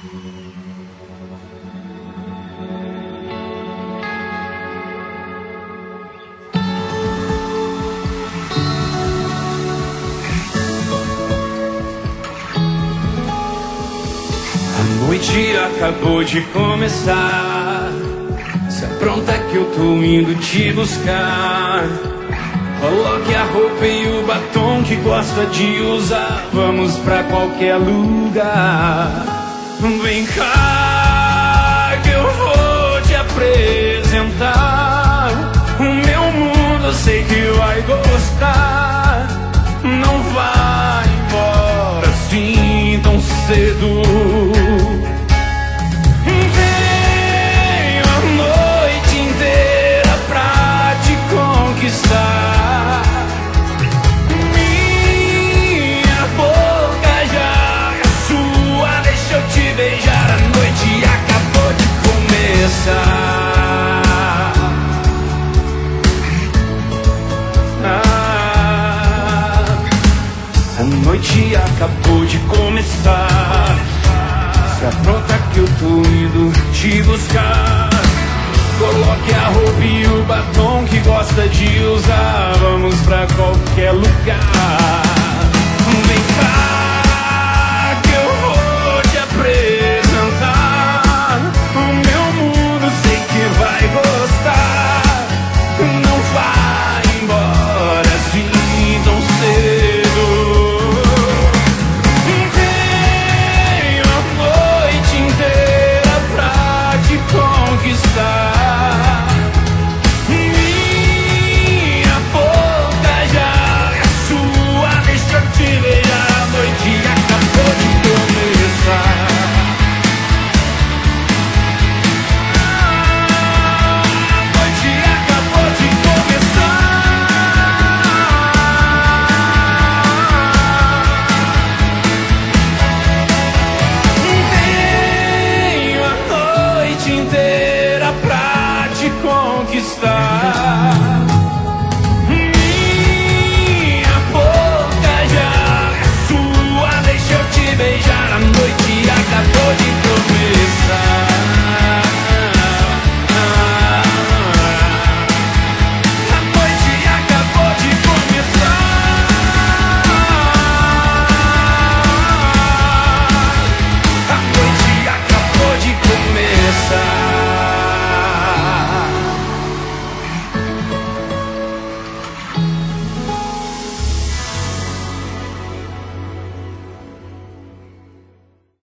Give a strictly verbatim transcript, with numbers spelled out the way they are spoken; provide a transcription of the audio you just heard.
A noite acabou de começar. Se apronta que eu tô indo te buscar. Coloque a roupa e o batom que gosta de usar. Vamos pra qualquer lugar. Vem cá que eu vou te apresentar o meu mundo, eu sei que vai gostar. Não vai embora assim tão cedo. Venho a noite inteira pra te conquistar. Minha boca já é sua, deixa eu te beijar. A noite acabou de começar. Ah, a noite acabou de começar. Se apronta que eu tô indo te buscar. Coloque a roupa e o batom que gosta de usar. Vamos pra qualquer lugar. Vem cá que eu vou te apresentar o meu mundo, sei que vai gostar. Não vai embora assim tão cedo. Venho a noite inteira pra te conquistar. Minha boca já é sua, deixa eu te beijar. A noite acabou de começar. A noite acabou de Tenho a noite inteira pra te conquistar. Minha boca já é sua, deixa eu te beijar. A noite